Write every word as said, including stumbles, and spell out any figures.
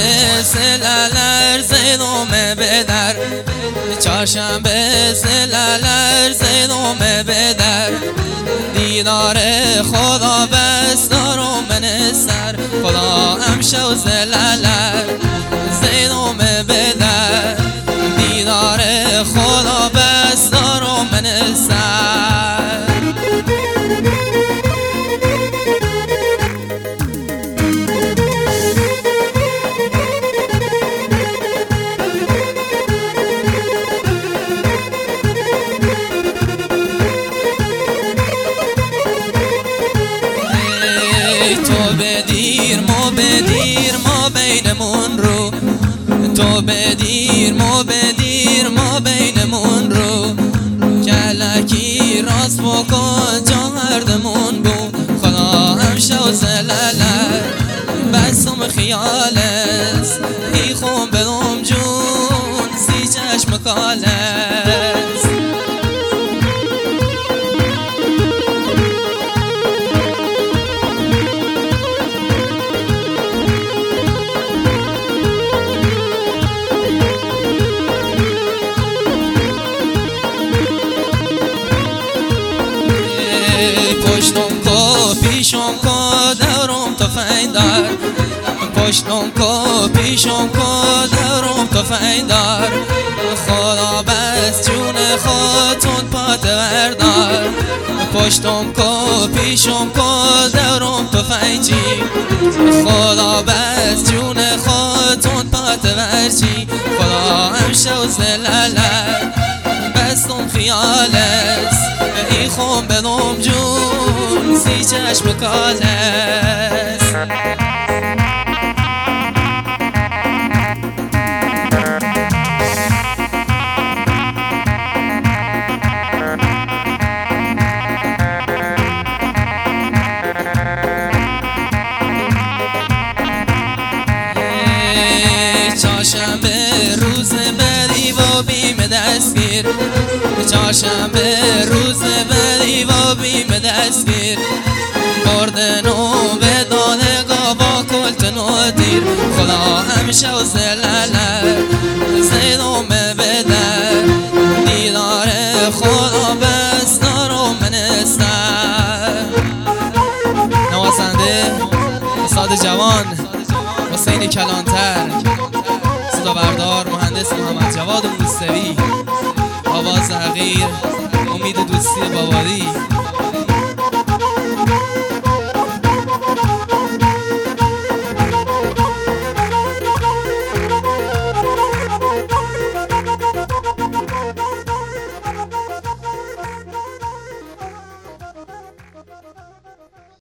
سلالر زیدومه بدر چهارشنبه سلالر زیدومه بدر دیدار خدا بس دارم من سر خدا امشه و زلالر زیدومه بدر دیدار خدا بس دارم من سر تو بدیر ما بدیر ما بینمون رو تو بدیر ما بدیر ما بینمون رو کلکی راست بکن جا هردمون بود خدا همشه و زلالر بسم خیالست ای خون بدم جون سی چشم کالست پشتم کو پیشم کو دورم تفنگ دار پشتم کو پیشم کو دورم تفنگ دار خدا بس جون خودتون پات بردار پشتم کو پیشم کو دورم تفنگ چی خدا بس جون خودتون پات برچی خدا همشه و زلالر بستم خیالست ای خون بدم جون سی چشم کالست چهارشنبه روز بدی و بیم دستگیر چهارشنبه روز بدی و بیم دستگیر بردن و به دادگاه با کلتن و دیر خدا همشه و زلالر زیدومه بدر دیدار خدا بس دارم من سر نوازنده استاد جوان حسین کلانتر صدا بردار مهندس محمد جواد موسوی آواز حقیر امید دوستی بابایی